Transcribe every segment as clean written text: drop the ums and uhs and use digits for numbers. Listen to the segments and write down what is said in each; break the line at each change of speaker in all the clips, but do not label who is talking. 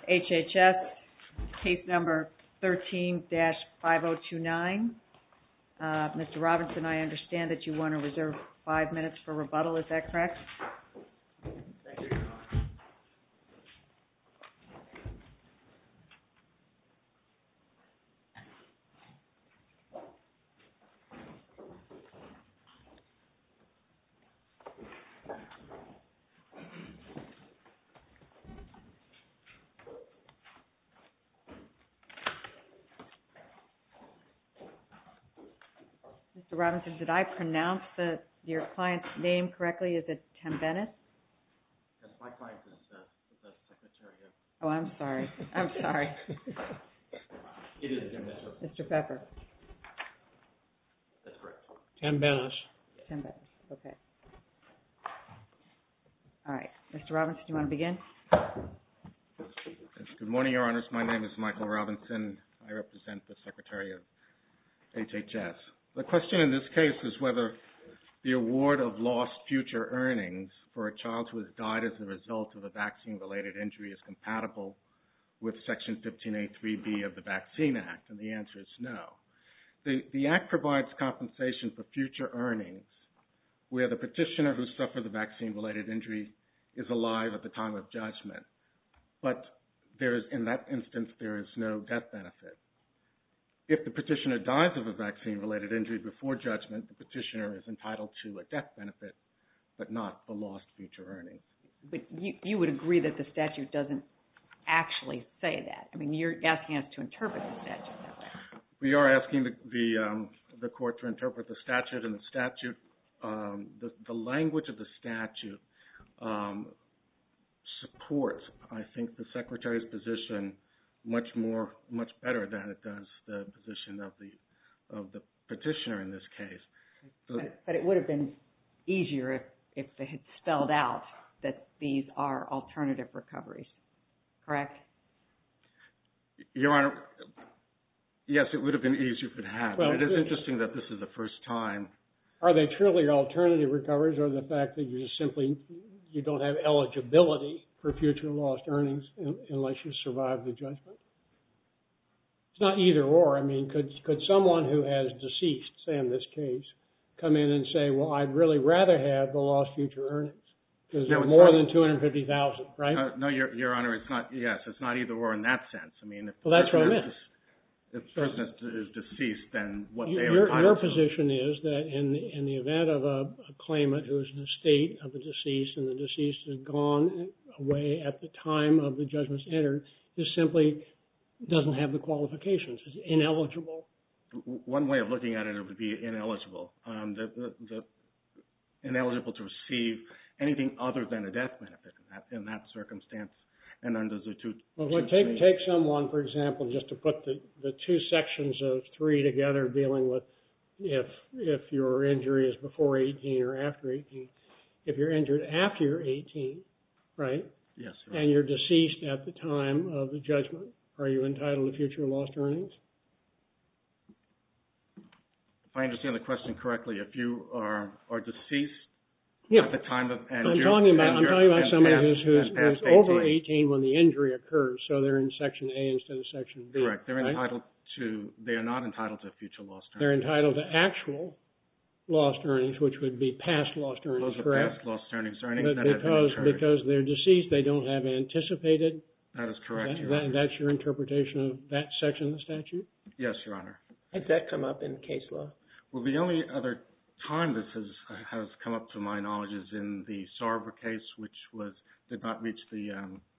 HHS, case number 13-5029. Mr. Robinson, I understand that you want to reserve 5 minutes for rebuttal. Is that correct?
Thank you, Your Honor.
Mr. Robinson, did I pronounce your client's name correctly? Is it Tembenis?
Yes, my client is the secretary of...
Oh, I'm sorry. I'm sorry.
It is Tembenis.
Mr. Pepper.
That's correct.
Tembenis.
Tembenis. Okay. All right. Mr. Robinson, do you want to begin?
Yes, good morning, Your Honors. My name is Michael Robinson. I represent the Secretary of HHS. The question in this case is whether the award of lost future earnings for a child who has died as a result of a vaccine-related injury is compatible with Section 15A3B of the Vaccine Act, and the answer is no. The Act provides compensation for future earnings where the petitioner who suffered the vaccine-related injury is alive at the time of judgment, but in that instance there is no death benefit. If the petitioner dies of a vaccine-related injury before judgment, the petitioner is entitled to a death benefit, but not the lost future earnings.
But you would agree that the statute doesn't actually say that. I mean, you're asking us to interpret the statute that way.
We are asking the court to interpret the statute, and the statute, the language of the statute supports, I think, the Secretary's position much better than it does the position of the petitioner in this case.
But it would have been easier if they had spelled out that these are alternative recoveries, correct?
Your Honor, yes, it would have been easier if it had.
Well,
but it is interesting that this is the first time.
Are they truly alternative recoveries, or the fact that you don't have eligibility for future lost earnings unless you survive the judgment? It's not either or. I mean, could someone who has deceased, say in this case, come in and say, well, I'd really rather have the lost future earnings because they're more than $250,000, right?
No, Your Honor, it's not. Yes, it's not either or in that sense. I mean, if
that's what I meant.
If the person is deceased, then what they are
your
entitled to.
position is that in the event of a claimant who is in the state of the deceased and the deceased has gone away at the time of the judgments entered, is simply doesn't have the qualifications, is ineligible.
One way of looking at it would be ineligible. Ineligible to receive anything other than a death benefit in that circumstance. And under the two.
Well, take someone, for example, just to put the two sections of 3 together, dealing with if your injury is before 18 or after 18. If you're injured after you're 18, right?
Yes. Right.
And you're deceased at the time of the judgment, are you entitled to future lost earnings?
If I understand the question correctly, if you are deceased.
Yeah.
At the time of,
I'm talking about somebody who's over 18 when the injury occurs, so they're in Section A instead of Section B.
Correct. They're entitled to. They are not entitled to future lost earnings.
They're entitled to actual lost earnings, which would be past lost earnings.
Those are
correct?
Past lost earnings. But
because they're deceased, they don't have anticipated.
That is correct.
That's your interpretation of that section of the statute?
Yes, Your Honor.
Has that come up in case law?
Well, the only other time this has come up to my knowledge is in the Sarver case, which did not reach the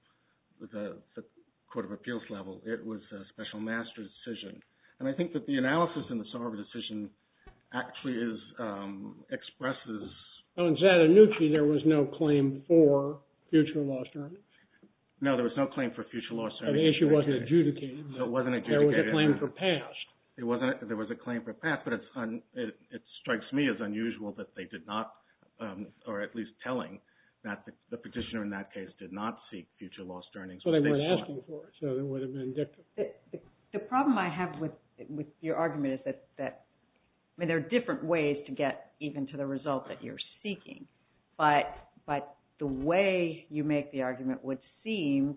Court of Appeals level. It was a special master decision, and I think that the analysis in the Sarver decision actually expresses.
Well, in Zadanucci, there was no claim for future lost earnings.
No, there was no claim for future lost earnings.
The issue wasn't adjudicated.
So it wasn't adjudicated.
There was a claim for past.
There was a claim for past, but it strikes me as unusual that they did not, or at least telling, that the petitioner in that case did not seek future lost earnings.
So they weren't asking for it, so it would have been dictum.
The problem I have with your argument is that there are different ways to get even to the result that you're seeking, but the way you make the argument would seem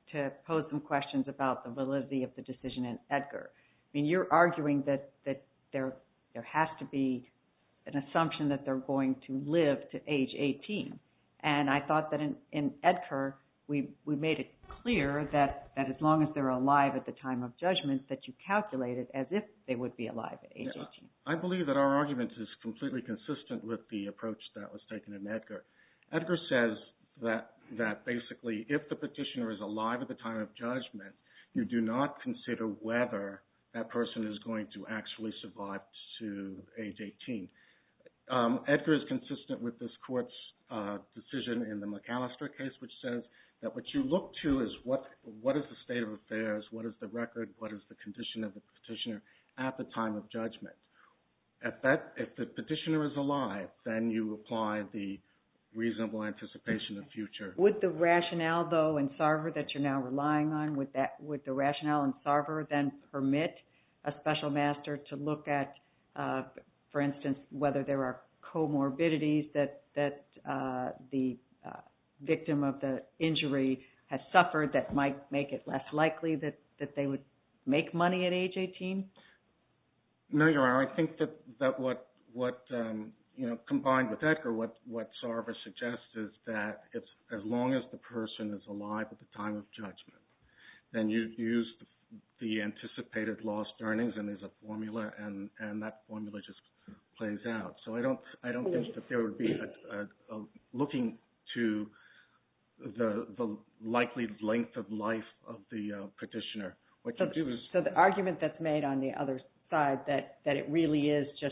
to pose some questions about the validity of the decision in Edgar. I mean, you're arguing that there has to be an assumption that they're going to live to age 18. And I thought that in Edgar, we made it clear that as long as they're alive at the time of judgment, that you calculate it as if they would be alive at age 18.
I believe that our argument is completely consistent with the approach that was taken in Edgar. Edgar says that basically if the petitioner is alive at the time of judgment, you do not consider whether that person is going to actually survive to age 18. Edgar is consistent with this court's decision in the McAllister case, which says that what you look to is what is the state of affairs, what is the record, what is the condition of the petitioner at the time of judgment. If the petitioner is alive, then you apply the reasonable anticipation of future.
Would the rationale, though, in Sarver that you're now relying on, would the rationale in Sarver then permit a special master to look at, for instance, whether there are comorbidities that the victim of the injury has suffered that might make it less likely that they would make money at age 18?
No, Your Honor. I think that what combined with Edgar, what Sarver suggests is that it's as long as the person is alive at the time of judgment, then you use the anticipated lost earnings, and there's a formula, and that formula just plays out. So I don't think that there would be a looking to the likely length of life of the petitioner. What you do is...
So the argument that's made on the other side that it really is just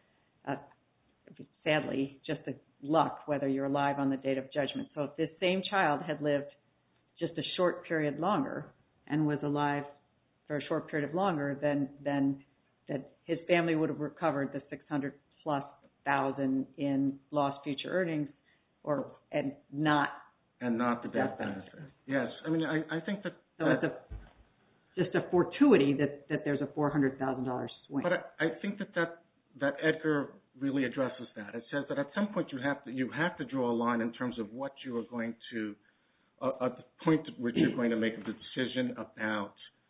sadly, just a luck whether you're alive on the date of judgment. So if this same child had lived just a short period longer and was alive for a short period of longer, then that his family would have recovered the $600,000+ in lost future earnings, and not
the death benefit. Yes, I mean I think that.
So it's just a fortuity that there's a $400,000 swing.
But I think that Edgar really addresses that. It says that at some point you have to draw a line in terms of what you are going to, at the point at which you're going to make a decision about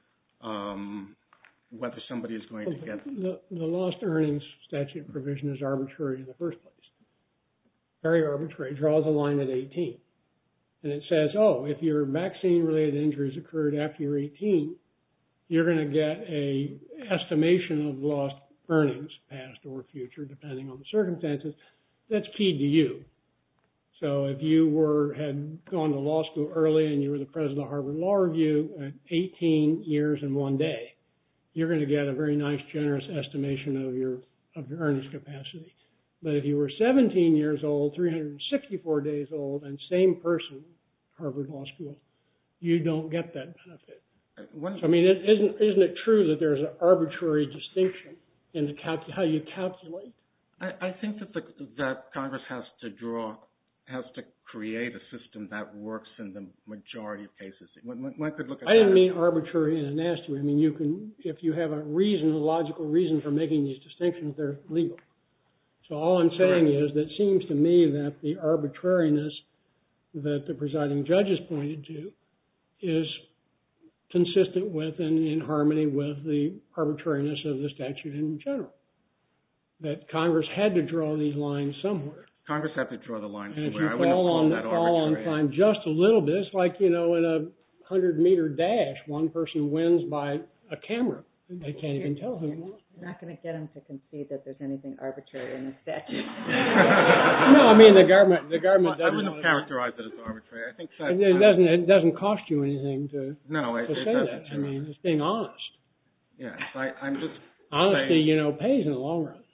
whether somebody is going to get...
The lost earnings statute provision is arbitrary in the first place. Very arbitrary. It draws a line at 18. And it says, if your vaccine-related injuries occurred after you're 18, you're going to get a estimation of lost earnings, past or future, depending on the circumstances. That's keyed to you. So if you had gone to law school early and you were the president of Harvard Law Review at 18 years and 1 day, you're going to get a very nice, generous estimation of your earnings capacity. But if you were 17 years old, 364 days old, and same person, Harvard Law School, you don't get that benefit. So, I mean, isn't it true that there's an arbitrary distinction in how you calculate?
I think that Congress has to create a system that works in the majority of cases. One could look at.
I didn't mean arbitrary in a nasty way. I mean, you can, if you have a logical reason for making these distinctions, they're legal. So all I'm saying is that it seems to me that the arbitrariness that the presiding judges pointed to is consistent with and in harmony with the arbitrariness of the statute in general. That Congress had to draw these lines somewhere.
Congress had to draw the line
and
somewhere.
And if you fall on time just a little bit, it's like, in a 100-meter dash, one person wins by a camera. They can't even tell who won.
You're not going to get them to concede that there's anything arbitrary in the statute.
No, I mean the government doesn't.
I wouldn't have characterized it as arbitrary. I think that
it doesn't cost you anything to
say
that. I mean, it's being honest.
Yes, I'm just
honesty, pays in the long run.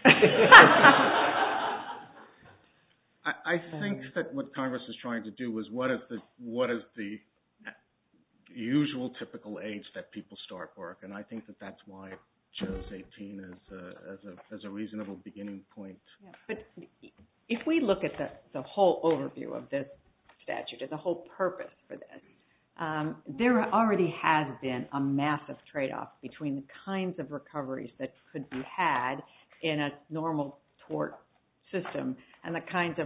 I think that what Congress is trying to do is what is the usual typical age that people start work, and I think that that's why it chose 18 as a reasonable beginning point.
Yeah, but if we look at the whole overview of this statute and the whole purpose for this, there already has been a massive trade-off between the kinds of recoveries that could be had in a normal tort system and the kinds of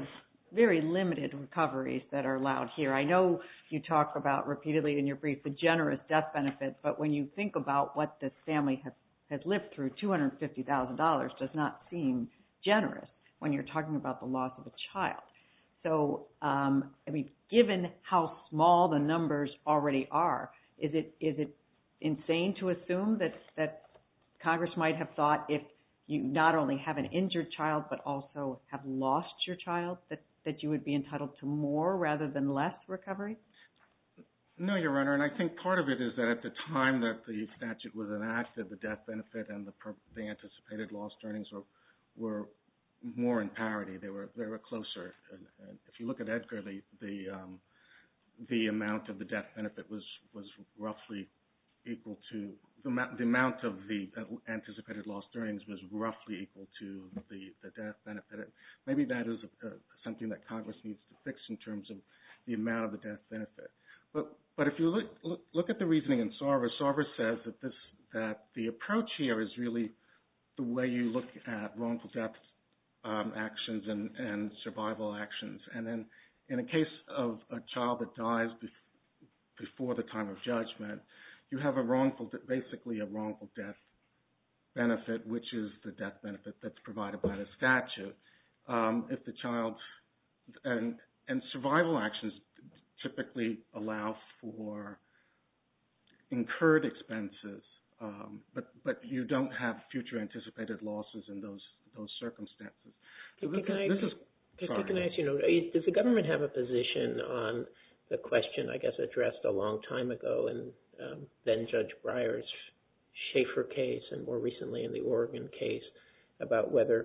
very limited recoveries that are allowed here. I know you talk about repeatedly in your brief the generous death benefit, but when you think about what this family has lived through, $250,000 does not seem generous when you're talking about the loss of a child. So, given how small the numbers already are, is it insane to assume that Congress might have thought if you not only have an injured child but also have lost your child, that you would be entitled to more rather than less recovery?
No, Your Honor, and I think part of it is that at the time that the statute was enacted, the death benefit and the anticipated lost earnings were more in parity. They were closer. And if you look at Edgar, the amount of the death benefit was roughly equal to the amount of the anticipated lost earnings was roughly equal to the death benefit. That that is something that Congress needs to fix in terms of the amount of the death benefit. But if you look at the reasoning in Sarver says that the approach here is really the way you look at wrongful death actions and survival actions. And then in a case of a child that dies before the time of judgment, you have basically a wrongful death benefit, which is the death benefit that's provided by the statute. If the child and survival actions typically allow for incurred expenses, but you don't have future anticipated losses in those circumstances.
Can I ask you, does the government have a position on the question, I guess, addressed a long time ago in then Judge Breyer's Schaefer case and more recently in the Oregon case about whether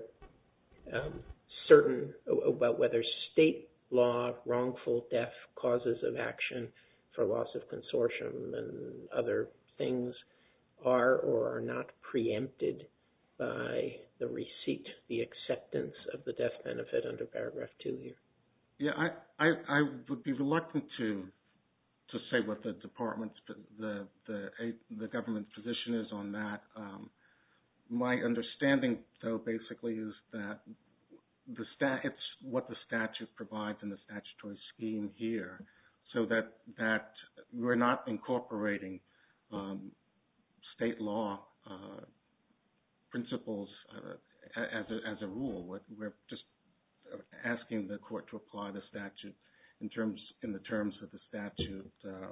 state law wrongful death causes of action for loss of consortium and other things are or are not preempted by the receipt, the acceptance of the death benefit under paragraph 2 here?
Yeah, I would be reluctant to say what the department's the government's position is on that. My understanding, though, basically is that it's what the statute provides in the statutory scheme here, so that we're not incorporating state law principles as a rule. We're just asking the court to apply the statute in the terms that the statute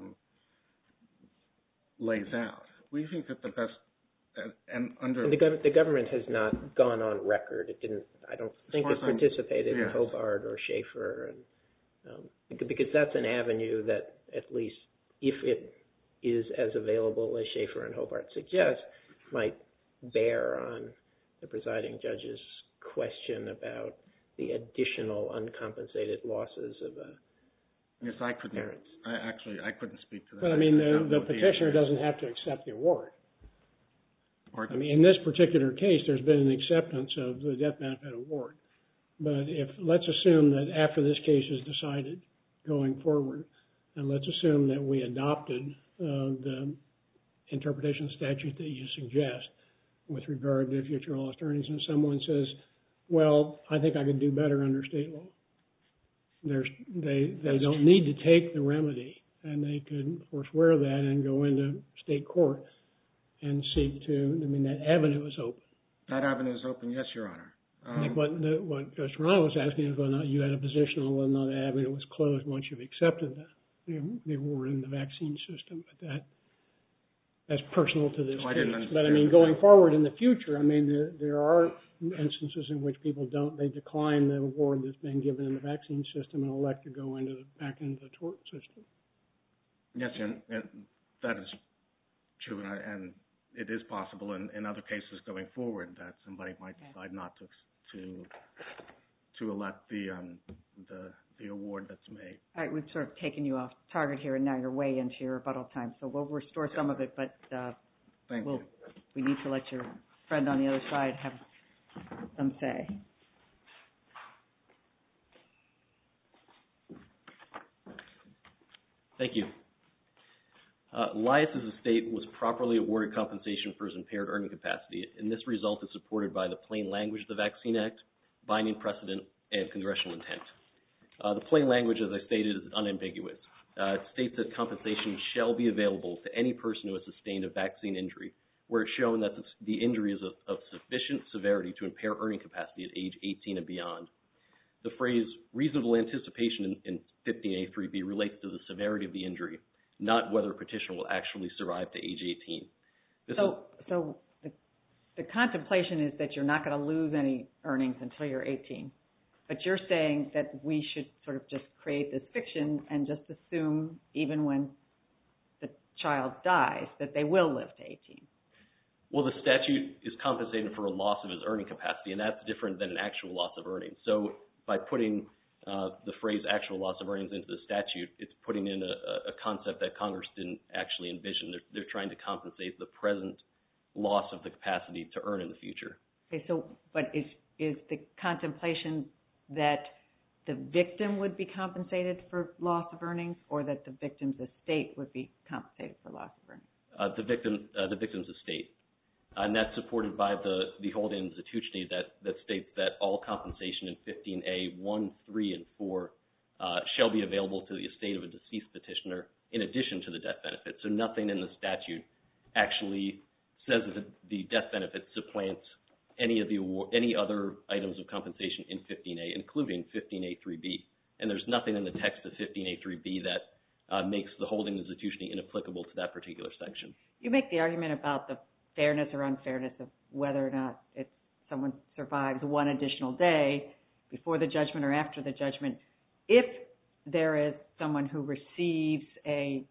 lays out. We think that the best
the government has not gone on record. It didn't. I don't think it participated in Hobart or Schaefer, because that's an avenue that, at least if it is as available as Schaefer and Hobart suggest, might bear on the presiding judge's question about the additional uncompensated losses of parents.
I couldn't speak to that.
But the petitioner doesn't have to accept the award.
Pardon?
In this particular case, there's been an acceptance of the death benefit award. But let's assume that after this case is decided going forward, and let's assume that we adopted the interpretation statute that you suggest with regard to future lost earnings, and someone says, well, I think I could do better under state law. They don't need to take the remedy, and they could forswear that and go into state court and seek to, that avenue is open. That
avenue is open, yes, Your Honor.
I think what Judge Toronto was asking is whether or not you had a position on whether or not the avenue was closed once you've accepted that. They were in the vaccine system, but that's personal to this case. But going forward in the future, there are instances in which people they decline the award that's been given in the vaccine system and elect to go back into the tort system.
Yes, and that is true, and it is possible in other cases going forward that somebody might decide not to elect the award that's made. All right,
we've sort of taken you off target here, and now you're way into your rebuttal time, so we'll restore some of it, but we need to let your friend on the other side have some say.
Thank you. Elias' estate was properly awarded compensation for his impaired earning capacity, and this result is supported by the plain language of the Vaccine Act, binding precedent, and congressional intent. The plain language, as I stated, is unambiguous. It states that compensation shall be available to any person who has sustained a vaccine injury where it's shown that the injury is of sufficient severity to impair earning capacity at age 18 and beyond. The phrase reasonable anticipation in 15A3B relates to the severity of the injury, not whether a petitioner will actually survive to age 18.
So the contemplation is that you're not going to lose any earnings until you're 18. But you're saying that we should sort of just create this fiction and just assume even when the child dies that they will live to 18.
Well, the statute is compensated for a loss of his earning capacity, and that's different than an actual loss of earnings. So by putting the phrase actual loss of earnings into the statute, it's putting in a concept that Congress didn't actually envision. They're trying to compensate the present loss of the capacity to earn in the future. Okay,
so but is the contemplation that the victim would be compensated for loss of earnings, or that the victim's estate would be compensated for loss of earnings?
The victim's estate. And that's supported by the holding in Zatuchny that states that all compensation in 15A 1, 3, and 4 shall be available to the estate of a deceased petitioner in addition to the death benefit. So nothing in the statute actually says that the death benefit supplants any other items of compensation in 15A, including 15A3B. And there's nothing in the text of 15A3B that makes the holding in Zatuchny inapplicable to that particular section.
You make the argument about the fairness or unfairness of whether or not someone survives one additional day before the judgment or after the judgment. If there is someone who receives a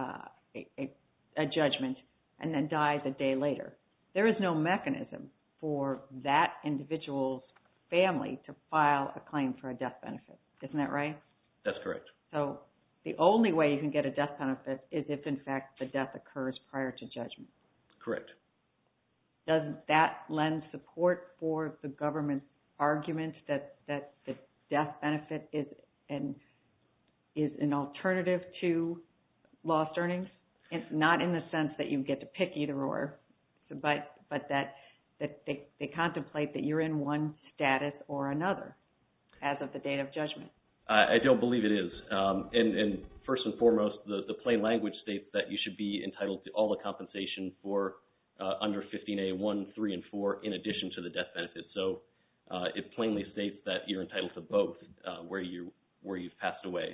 judgment and then dies a day later, there is no mechanism for that individual's family to file a claim for a death benefit. Isn't that right?
That's correct.
So the only way you can get a death benefit is if, in fact, the death occurs prior to judgment.
Correct.
Does that lend support for the government's argument that the death benefit is an alternative to lost earnings? And not in the sense that you get to pick either or, but that they contemplate that you're in one status or another as of the date of judgment.
I don't believe it is. And first and foremost, the plain language states that you should be entitled to all the compensation for under 15A 1, 3, and 4 in addition to the death benefit. So it plainly states that you're entitled to both where you've passed away.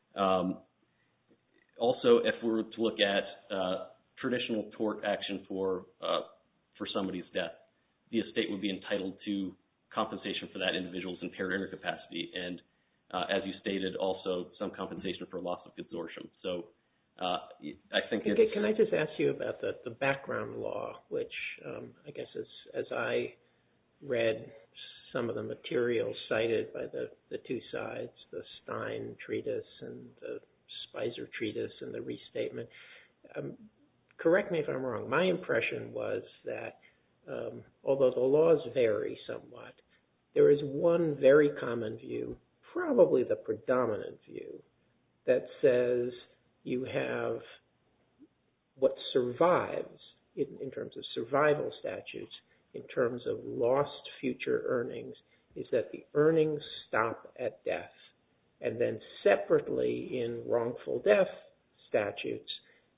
Also, if we were to look at traditional tort action for somebody's death, the estate would be entitled to compensation for that individual's impaired earner capacity, and as you stated, also some compensation for loss of consortium. So I think it's...
Can I just ask you about the background law, which I guess as I read some of the materials cited by the two sides, the Stein treatise and the Spicer treatise and the restatement. Correct me if I'm wrong. My impression was that although the laws vary somewhat, there is one very common view, probably the predominant view, that says you have what survives in terms of survival statutes, in terms of lost future earnings, is that the earnings stop at death. And then separately in wrongful death statutes,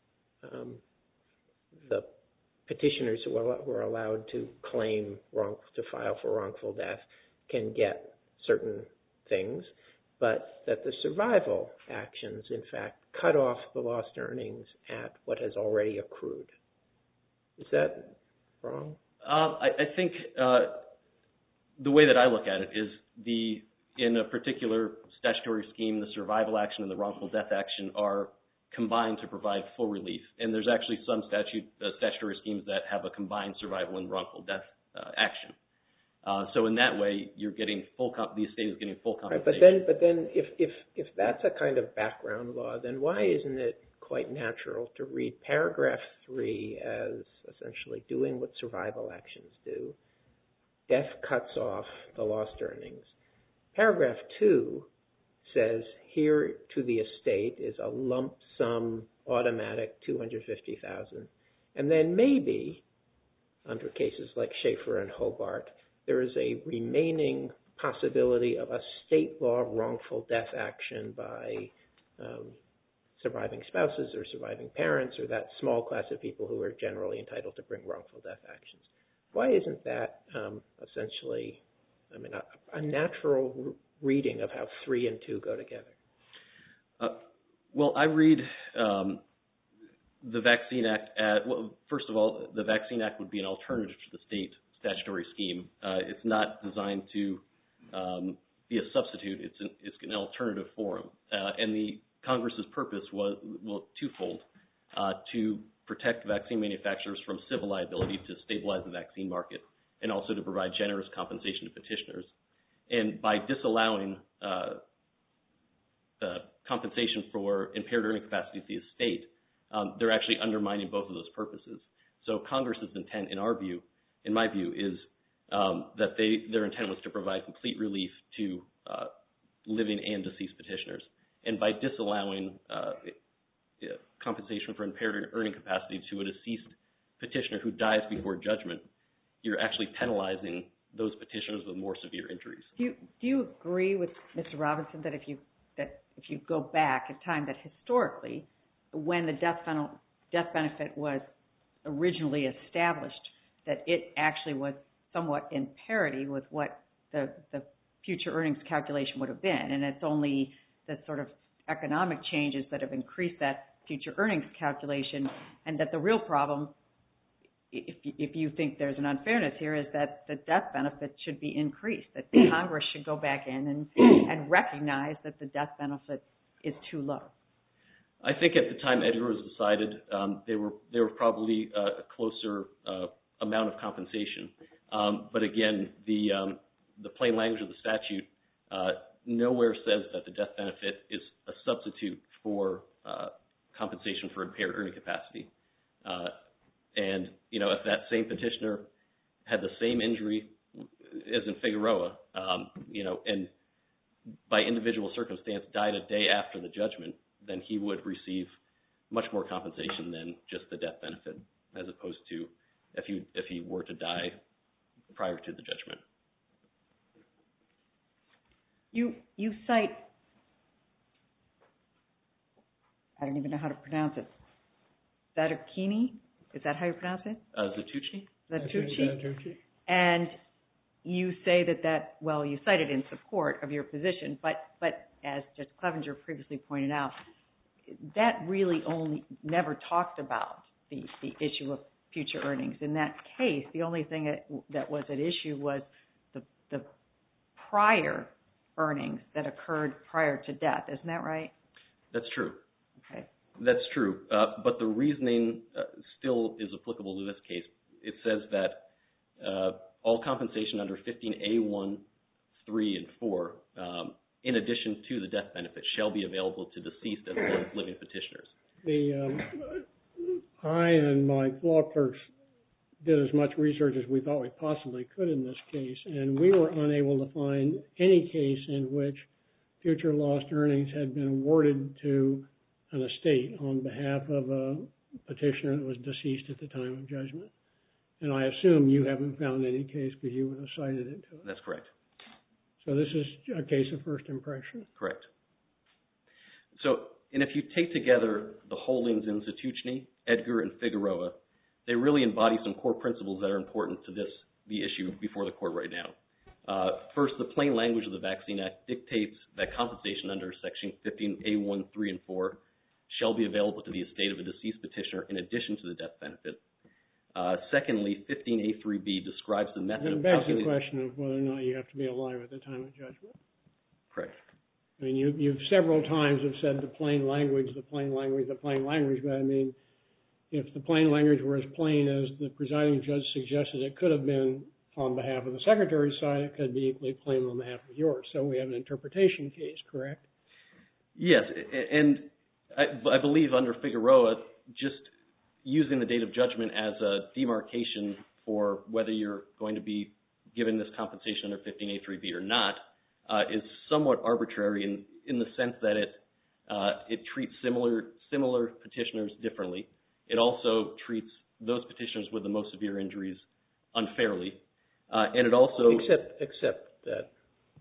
the petitioners who are allowed to claim to file for wrongful death can get certain things, but that the survival actions, in fact, cut off the lost earnings at what has already accrued. Is that wrong?
I think the way that I look at it is in a particular statutory scheme, the survival action and the wrongful death action are combined to provide full relief. And there's actually some statutory schemes that have a combined survival and wrongful death action. So in that way, you're getting the estate is getting full compensation.
Right, but then if that's a kind of background law, then why isn't it quite natural to read paragraph 3 as essentially doing what survival actions do? Death cuts off the lost earnings. Paragraph 2 says here to the estate is a lump sum automatic $250,000, and then maybe under cases like Schaefer and Hobart, there is a remaining possibility of a state law wrongful death action by surviving spouses or surviving parents or that small class of people who are generally entitled to bring wrongful death actions. Why isn't that essentially, a natural reading of how 3 and 2 go together?
Well, I read the Vaccine Act first of all, the Vaccine Act would be an alternative to the state statutory scheme. It's not designed to be a substitute. It's an alternative forum. And the Congress's purpose was twofold, to protect vaccine manufacturers from civil liability to stabilize the vaccine market, and also to provide generous compensation to petitioners. And by disallowing compensation for impaired earning capacity to the estate, they're actually undermining both of those purposes. So Congress's intent, in my view, is that their intent was to provide complete relief to living and deceased petitioners. And by disallowing compensation for impaired earning capacity to a deceased petitioner who dies before judgment, you're actually penalizing those petitioners with more severe injuries.
Do you agree with Mr. Robinson that if you go back in time, that historically, when the death benefit was originally established, that it actually was somewhat in parity with what the future earnings calculation would have been, and it's only the sort of economic changes that have increased that future earnings calculation, and that the real problem, if you think there's an unfairness here, is that the death benefit should be increased, that Congress should go back in and recognize that the death benefit is too low?
I think at the time Edgar was decided, they were probably a closer amount of compensation. But again, the plain language of the statute nowhere says that the death benefit is a substitute for compensation for impaired earning capacity. And, if that same petitioner had the same injury as in Figueroa, and by individual circumstance died a day after the judgment, then he would receive much more compensation than just the death benefit, as opposed to if he were to die prior to the judgment.
You cite, I don't even know how to pronounce it, Zattucini? Is that how you pronounce it?
Zattucci.
Zattucci.
And you say that you cite it in support of your position, but as Judge Clevenger previously pointed out, that really only never talked about the issue of future earnings. In that case, the only thing that was at issue was the prior earnings that occurred prior to death. Isn't that right?
That's true.
Okay.
That's true. But the reasoning still is applicable to this case. It says that all compensation under 15A1, 3, and 4, in addition to the death benefit, shall be available to deceased as well as living petitioners.
I and my law clerks did as much research as we thought we possibly could in this case, and we were unable to find any case in which future lost earnings had been awarded to an estate on behalf of a petitioner that was deceased at the time of judgment. And I assume you haven't found any case because you would have cited it to us.
That's correct.
So this is a case of first impression.
Correct. So, and if you take together the holdings in Zattucci, Edgar, and Figueroa, they really embody some core principles that are important to the issue before the court right now. First, the plain language of the Vaccine Act dictates that compensation under Section 15A1, 3, and 4 shall be available to the estate of a deceased petitioner in addition to the death benefit. Secondly, 15A3B describes the method of calculating...
It begs the question of whether or not you have to be alive at the time of judgment.
Correct.
I mean, you've several times have said the plain language, but I mean, if the plain language were as plain as the presiding judge suggested it could have been on behalf of the Secretary's side, it could be equally plain on behalf of yours. So we have an interpretation case, correct?
Yes, and I believe under Figueroa, just using the date of judgment as a demarcation for whether you're going to be given this compensation under 15A3B or not is somewhat arbitrary in the sense that it treats similar petitioners differently. It also treats those petitioners with the most severe injuries unfairly, and it also
except that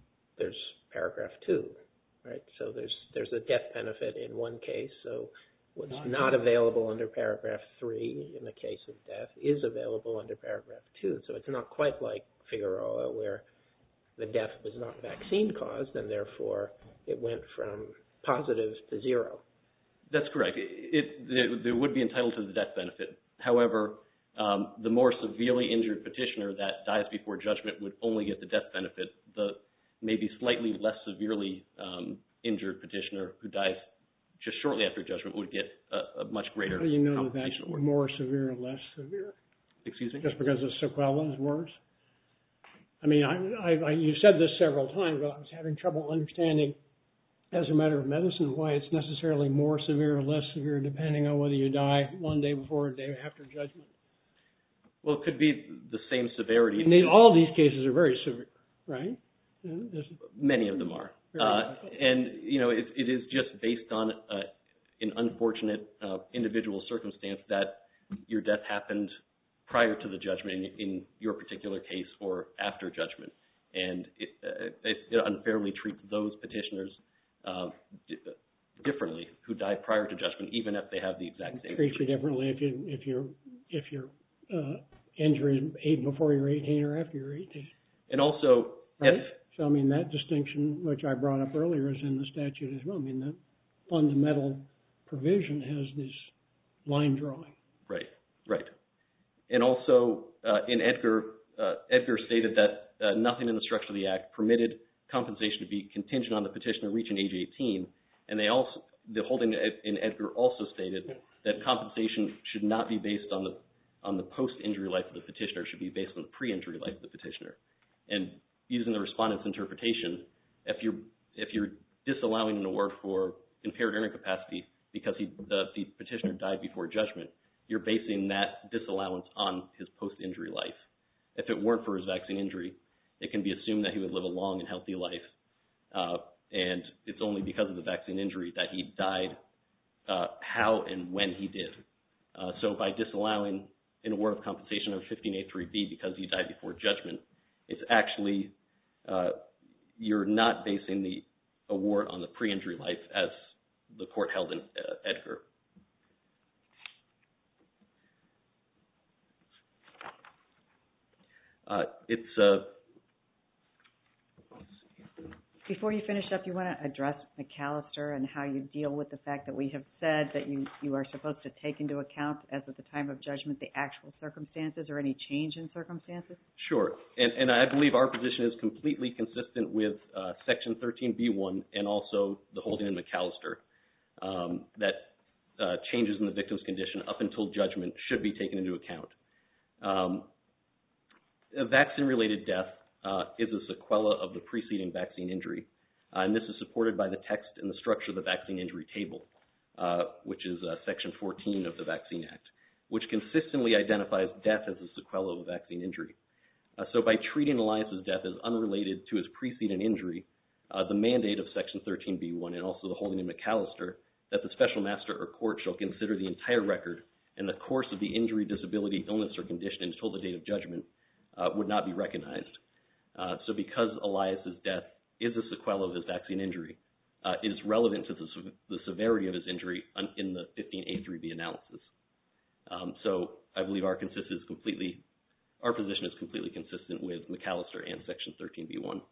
paragraph 2, right? So there's a death benefit in one case, so what's not available under paragraph 3 in the case of death is available under paragraph 2. So it's not quite like Figueroa, where the death was not vaccine caused, and therefore it went from positive to 0.
That's correct. They would be entitled to the death benefit. However, the more severely injured petitioner that dies before judgment would only get the death benefit. The maybe slightly less severely injured petitioner who dies just shortly after judgment would get a much greater
How do you know that
compensation
that's
award.
more severe or less severe?
Excuse me?
Just because the sequela is worse? I mean, you said this several times, but I was having trouble understanding, as a matter of medicine, why it's necessarily more severe or less severe depending on whether you die one day before or day after judgment.
Well, it could be the same severity.
All these cases are very severe, right?
Many of them are. And, it is just based on an unfortunate individual circumstance that your death happened prior to the judgment in your particular case or after judgment. And it unfairly treats those petitioners differently who died prior to judgment, even if they have the exact same.
Treats you differently if your injury is before you're 18 or after you're 18.
And also,
right? So, I mean, that distinction, which I brought up earlier, is in the statute as well. I mean, the fundamental provision has this line drawing.
Right. And also, in Edgar stated that nothing in the structure of the Act permitted compensation to be contingent on the petitioner reaching age 18. And the holding in Edgar also stated that compensation should not be based on the post-injury life of the petitioner. It should be based on the pre-injury life of the petitioner. And using the respondent's interpretation, if you're disallowing an award for impaired earning capacity because the petitioner died before judgment, you're basing that disallowance on his post-injury life. If it weren't for his vaccine injury, it can be assumed that he would live a long and healthy life. And it's only because of the vaccine injury that he died how and when he did. So by disallowing an award of compensation under 15A3B because he died before judgment, it's actually, you're not basing the award on the pre-injury life as the court held in Edgar.
Before you finish up, you want to address McAllister and how you deal with the fact that we have said that you are supposed to take into account, as of the time of judgment, the actual circumstances or any change in circumstances?
Sure. And I believe our position is completely consistent with Section 13B1 and also the holding in McAllister that changes in the victim's condition up until judgment should be taken into account. A vaccine-related death is a sequela of the preceding vaccine injury. And this is supported by the text and the structure of the vaccine injury table, which is Section 14 of the Vaccine Act, which consistently identifies death as a sequela of a vaccine injury. So by treating Elias's death as unrelated to his preceding injury, the mandate of Section 13B1 and also the holding in McAllister that the special master or court shall consider the entire record and the course of the injury, disability, illness, or condition until the date of judgment would not be recognized. So because Elias's death is a sequela of his vaccine injury, it is relevant to the severity of his injury in the 15A3B analysis. So I believe our position is completely consistent with McAllister and Section 13B1.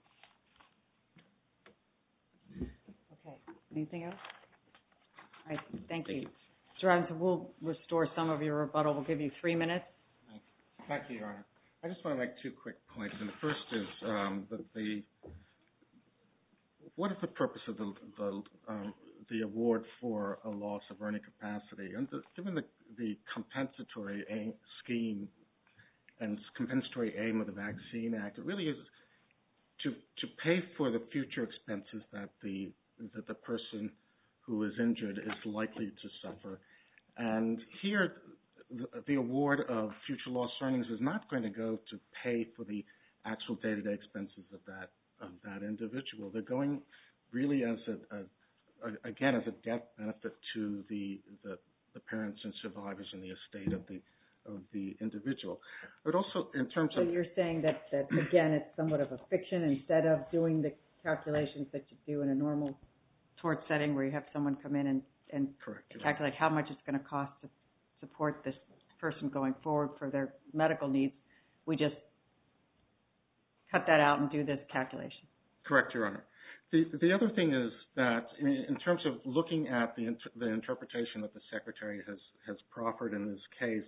Okay. Anything else? All right. Thank you. Mr. Robinson, we'll restore some of your rebuttal. We'll give you 3 minutes.
Thank you, Your Honor. I just want to make 2 quick points. And the first is that what is the purpose of the award for a loss of earning capacity? And given the compensatory scheme and compensatory aim of the Vaccine Act, it really is to pay for the future expenses that the person who is injured is likely to suffer. And here, the award of future lost earnings is not going to go to pay for the actual day-to-day expenses of that individual. They're going really as a death benefit to the parents and survivors in the estate of the individual. But also in terms of...
So you're saying that again, it's somewhat of a fiction. Instead of doing the calculations that you do in a normal tort setting where you have someone come in and calculate how much it's going to cost to support this person going forward for their medical needs. We just cut that out and do this calculation.
Correct, Your Honor. The other thing is that in terms of looking at the interpretation that the Secretary has proffered in this case,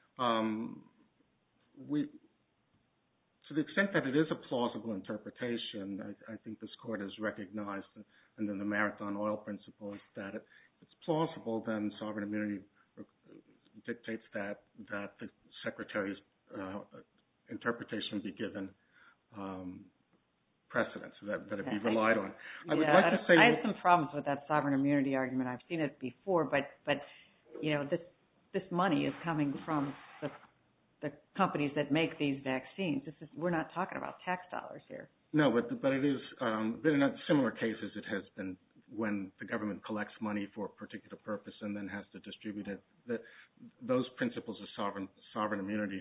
to the extent that it is a plausible interpretation, I think this Court has recognized under the Marathon Oil principles that if it's plausible, then sovereign immunity dictates that the Secretary's interpretation be given precedence, that it be relied on. I would like to say
I have some problems with that sovereign immunity argument. I've seen it before, but you know, this money is coming from the companies that make these vaccines. We're not talking about tax dollars here. No,
but it is. But in similar cases, it has been when the government collects money for a particular purpose and then has to distribute it. Those principles of sovereign immunity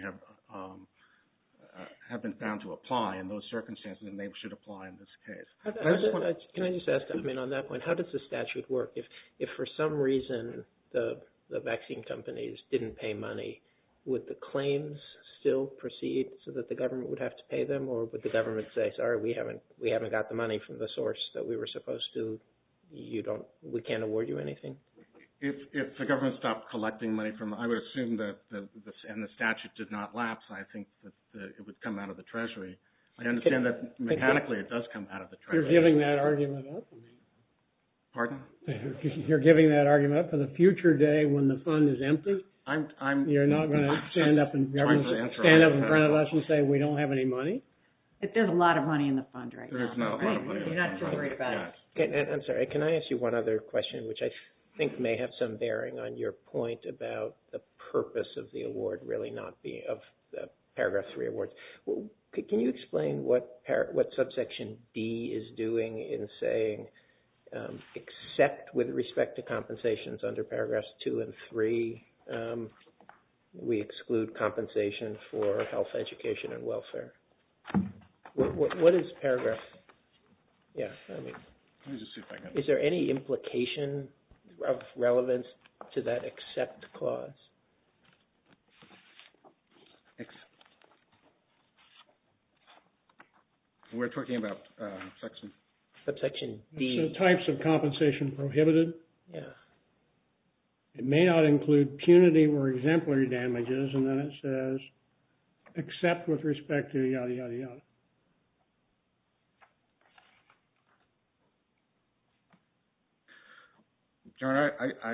have been found to apply in those circumstances, and they should apply in this case.
Can I just ask? I mean, on that point, how does the statute work? If for some reason the vaccine companies didn't pay money, would the claims still proceed so that the government would have to pay them, or would the government say, "Sorry, we haven't got the money from the source that we were supposed to. We can't award you anything"?
If the government stopped collecting money from, I would assume that and the statute did not lapse, I think that it would come out of the Treasury. I understand that mechanically it does come out of the Treasury.
You're giving that argument up?
Pardon?
You're giving that argument up for the future day when the fund is empty? You're not going to stand up in front of us and say we don't have any money?
There's a lot of money in the fund right now.
There's not a lot of money.
You're not too worried about it.
I'm sorry. Can I ask you one other question, which I think may have some bearing on your point about the purpose of the award really not being of the paragraph 3 awards? Can you explain what subsection D is doing in saying, except with respect to compensations under paragraphs 2 and 3, we exclude compensation for health, education, and welfare? What is paragraph? Yeah, I mean,
let me just see if I can.
Is there any implication of relevance to that except clause?
We're talking about
subsection D.
So types of compensation prohibited?
Yeah.
It may not include punitive or exemplary damages, and then it says, except with respect to yada, yada, yada.
John,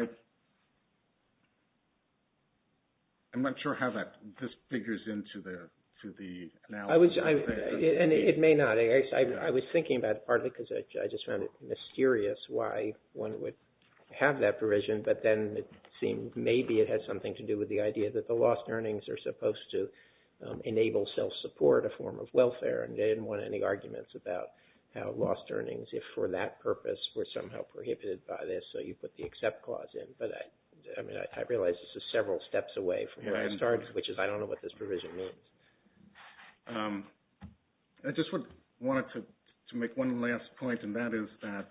I'm not sure how this figures into the analysis.
And it may not. I was thinking about it partly because I just found it mysterious why one would have that provision, but then it seemed maybe it has something to do with the idea that the lost earnings are supposed to enable self-support, a form of welfare, and they didn't want any arguments about how lost earnings, if for that purpose, were somehow prohibited by this, so you put the except clause in. But I realize this is several steps away from where I started, which is I don't know what this provision means.
I just wanted to make one last point, and that is that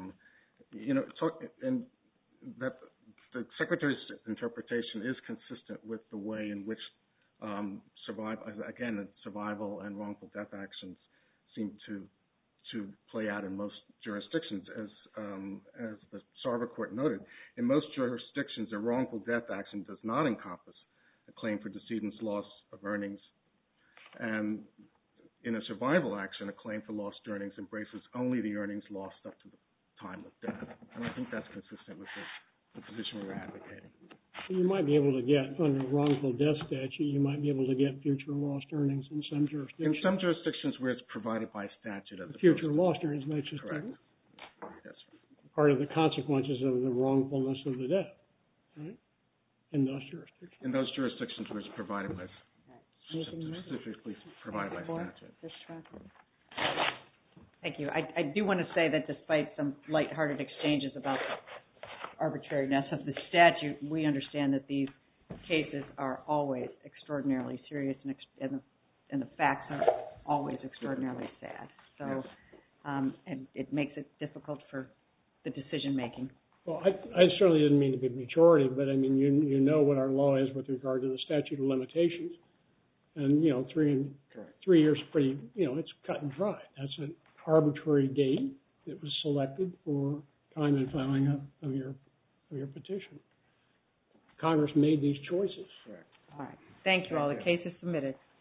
that the Secretary's interpretation is consistent with the way in which survival and wrongful death actions seem to play out in most jurisdictions, as the Sarver Court noted. In most jurisdictions, a wrongful death action does not encompass a claim for decedent's loss of earnings, and in a survival action, a claim for lost earnings embraces only the earnings lost up to the time of death. And I think that's consistent with the position we're advocating.
You might be able to get, under wrongful death statute, you might be able to get future lost earnings in some jurisdictions.
In some jurisdictions where it's provided by statute.
Future lost earnings, that's just
yes,
part of the consequences of the wrongfulness of the death, right? In those jurisdictions.
In those jurisdictions where it's provided by specifically provided by statute.
Thank you. I do want to say that despite some lighthearted exchanges about the arbitrariness of the statute, we understand that these cases are always extraordinarily serious and the facts are always extraordinarily sad. So and it makes it difficult for the decision making.
Well, I certainly didn't mean to be pejorative, but I mean, you know what our law is with regard to the statute of limitations. And, 3 years is pretty, it's cut and dry. That's an arbitrary date that was selected for time and filing of your petition. Congress made these choices.
Correct.
All right. Thank you all. The case is submitted.